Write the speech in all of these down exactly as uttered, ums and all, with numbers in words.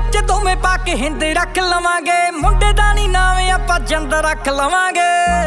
ਵਿੱਚ ਦੋਵੇਂ ਪਾ ਕੇ ਹਿੰਦ ਰੱਖ ਲਵਾਂਗੇ। ਮੁੰਡੇ ਦਾ ਨੀ ਨਾਵੇਂ ਆਪਾਂ ਜੰਦ ਰੱਖ ਲਵਾਂਗੇ।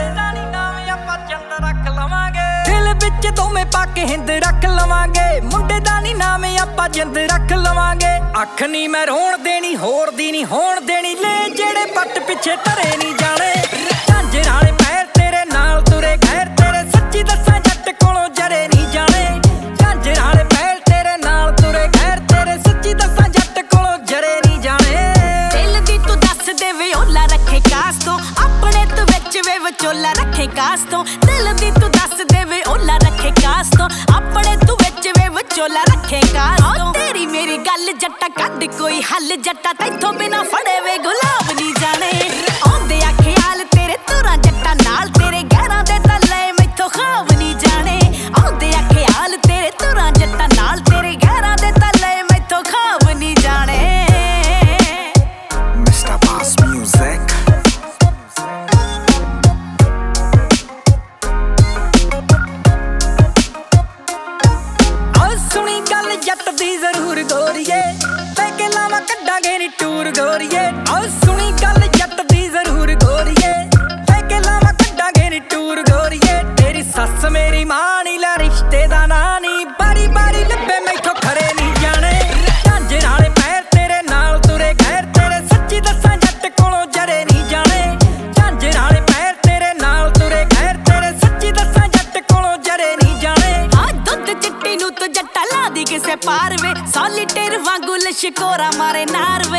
ਦਿਲ ਵਿੱਚ ਦੋਵੇਂ ਪਾ ਕੇ ਹਿੰਦ ਰੱਖ ਲਵਾਂਗੇ। ਮੁੰਡੇ ਦਾ ਨੀ ਨਾਵੇਂ ਆਪਾਂ ਜਿੰਦ ਰੱਖ ਲਵਾਂਗੇ। ਅੱਖ ਨੀ ਮੈਂ ਰੋਣ ਦੇਣੀ, ਹੋਰ ਦੀ ਨੀ ਹੋਣ ਦੇਣੀ। ਲੈ ਜਿਹੜੇ ਪੱਟ ਪਿੱਛੇ ਧਰੇ ਨੀ ਜਾਣੇ। ਝਾਂਜਰ ਵਾਲੇ ਪੈਰ ਤੇਰੇ ਨਾਲ ਤੁਰੇ ਗੈਰ ਤੇਰੇ। ਸੱਚੀ ਦੱਸਾਂ ਜੱਟ ਕੋਲੋਂ ਜਰੇ ਨੀ ਜਾਣੇ। ਝਾਂਜਰ ਵਾਲੇ ਪੈਰ ਤੇਰੇ ਨਾਲ ਤੁਰੇ ਗੈਰ ਤੇਰੇ। ਸੱਚੀ ਦੱਸਾਂ ਜੱਟ ਕੋਲੋਂ ਜਰੇ ਨੀ ਜਾਣੇ। ਦਿਲ ਦੀ ਤੂੰ ਦੱਸ ਦੇ ਵੇ ਓਲਾ ਰੱਖੇ ਕਾਸ ਤੋਂ। ਆਪਣੇ ਤੂੰ ਵਿੱਚ ਵੇ ਵਿਚੋਲਾ ਰੱਖੇ ਕਾਸ ਤੋਂ। ਦਿਲ ਦੀ ਤੂੰ ਦੱਸ ਦੇ ਵੇ ਓਲਾ ਰੱਖੇ ਕਾਸ ਤੋਂ। ਆਪਣੇ ਤੂੰ ਵਿੱਚ ਵੇ ਵਿਚੋਲਾ ਰੱਖੇ ਕਾਸ ਤੋਂ। ਤੇਰੀ ਮੇਰੀ ਗੱਲ ਜੱਟਾ ਕੱਢ ਕੋਈ ਹੱਲ। ਜੱਟਾ ਤੈਥੋਂ ਬਿਨਾ ਫੜੇ ਵੇ ਗੁਲਾਬ ਨੀ ਜਾਣੇ। ਆਉਂਦੇ ਆ ਖਿਆਲ ਤੇਰੇ ਤੁਰਾਂ ਜੱਟਾ ਨਾਲ ਤੇਰੇ। ਗਹਿਰਾਂ ਦੇ ਤਲੇ ਮੈਥੋਂ ਖਾਬ ਨੀ ਜਾਣੇ। ਆਉਂਦੇ ਆ ਖਿਆਲ ਤੇਰੇ ਤੁਰਾਂ ਜੱਟਾ ਨਾਲ ਤੇਰੇ। ਗਹਿਰਾਂ ਦੇ ਤਲੇ ਮੈਥੋਂ ਖਾਬ ਨੀ ਜਾਣੇ। Mister Boss Music। ਸੁਣੀ ਗੱਲ ਜੱਟ ਦੀ ਜ਼ਰੂਰ ਗੋਰੀਏ। ਪੈਕੇ ਲਾਵਾਂ ਕੱਢਾਂਗੇ ਨੀ ਟੂਰ ਗੋਰੀਏ। ਆਹ ਸੁਣੀ ਗੱਲ ਜੱਟ ਦੀ ਜ਼ਰੂਰ ਗੋਰੀਏ। ਪੈਕੇ ਲਾਵਾਂ ਕੱਢਾਂਗੇ ਨੀ ਟੂਰ ਗੋਰੀਏ। ਤੇਰੀ ਸੱਸ ਮੇਰੀ ਮਾਂ ਨੀ ਲੈ ਰਿਸ਼ਤੇ ਦਾ ਨਾਂ ਨੀ। ਬਾਰੀ ਬਾਰੀ ਲੱਭੇ ਮੈਥੋਂ ਖਰੇ ਨੀ ਜਾਣੇ। ਝਾਂਜਰ ਵਾਲੇ ਪੈਰ ਤੇਰੇ ਨਾਲ ਤੁਰੇ ਗੈਰ ਤੇਰੇ। ਸੱਚੀ ਦੱਸਾਂ ਜੱਟ ਕੋਲੋਂ ਜਰੇ ਨੀ ਜਾਣੇ। ਝਾਂਜਰ ਵਾਲੇ ਪੈਰ ਤੇਰੇ ਨਾਲ ਤੁਰੇ ਗੈਰ ਤੇਰੇ। ਸੱਚੀ ਦੱਸਾਂ ਜੱਟ ਕੋਲੋਂ ਜਰੇ ਨੀ ਜਾਣੇ। ਆ ਦੁੱਧ ਚਿੱਟੀ ਨੂੰ ਤੂੰ ਜੱਟਾ ਲਾ ਦੀ ਕਿਸੇ ਪਾਰ ਵੇ। ਸੋਲੀਟੇਰ ਵਾਂਗੂ ਲਸ਼ਕੋਰਾ ਮਾਰੇ ਨਾਰ ਵੇ।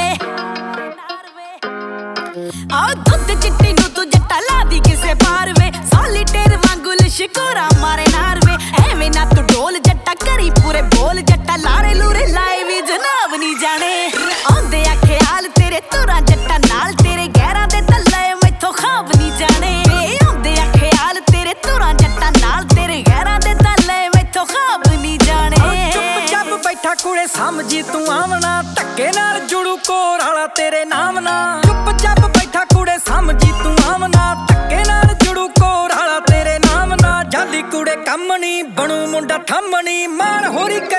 ਆ ਦੁੱਧ ਚਿੱਟੀ ਨੂੰ ਤੂੰ ਜੱਟਾ ਲਾ ਦੀ ਕਿਸੇ ਪਾਰ ਵੇ। ਸੋਲੀਟੇਰ ਵਾਂਗੂ ਲਸ਼ਕੋਰਾ ਮਾਰੇ ਨਾਰ ਵੇ। ਐਵੇਂ ਨਾ ਤੂੰ ਡੋਲ ਜੱਟਾ ਕਰੀ ਪੂਰੇ ਬੋਲ। ਜੱਟਾ ਲਾਰੇ ਲੂਰੇ ਲਾਏ ਵੀ ਜਨਾਬ ਨੀ ਜਾਣੇ। ਆਉਂਦੇ ਆ ਖਿਆਲ ਤੇਰੇ ਤੁਰਾਂ ਜੱਟਾ ਨਾਲ ਤੇਰੇ। ਗਹਿਰਾਂ ਦੇ ਤਲੇ ਮੈਥੋਂ ਖਾਬ ਨੀ ਜਾਣੇ। ਵੇ ਆਉਂਦੇ ਆ ਖਿਆਲ ਤੇਰੇ ਤੁਰਾਂ ਜੱਟਾ ਨਾਲ ਤੇਰੇ। ਗਹਿਰਾਂ ਦੇ ਤਲੇ ਮੈਥੋਂ ਖਾਬ ਨੀ ਜਾਣੇ। ਚੁੱਪ ਚਾਪ ਬੈਠਾ ਕੁੜੇ ਸਮਝੀ ਤੂੰ ਆਵਣਾ। ਧੱਕੇ ਨਾਲ ਜੁੜੂ ਕੋਰ ਵਾਲਾ ਤੇਰੇ ਨਾਮ ਨਾ। ਚੁੱਪ ਚਾਪ ਬੈਠਾ ਕੁੜੇ ਸਮਝੀ ਤੂੰ ਆਵਣਾ। ਧੱਕੇ ਨਾਲ ਜੁੜੂ ਕੋਰ ਵਾਲਾ ਤੇਰੇ ਨਾਮ ਨਾ। ਜਾਲੀ ਕੁੜੇ ਕੰਮ ਨੀ ਬਣੂ ਮੁੰਡਾ ਠੰਮਣੀ। ਮਾਣ ਹੋਰੀ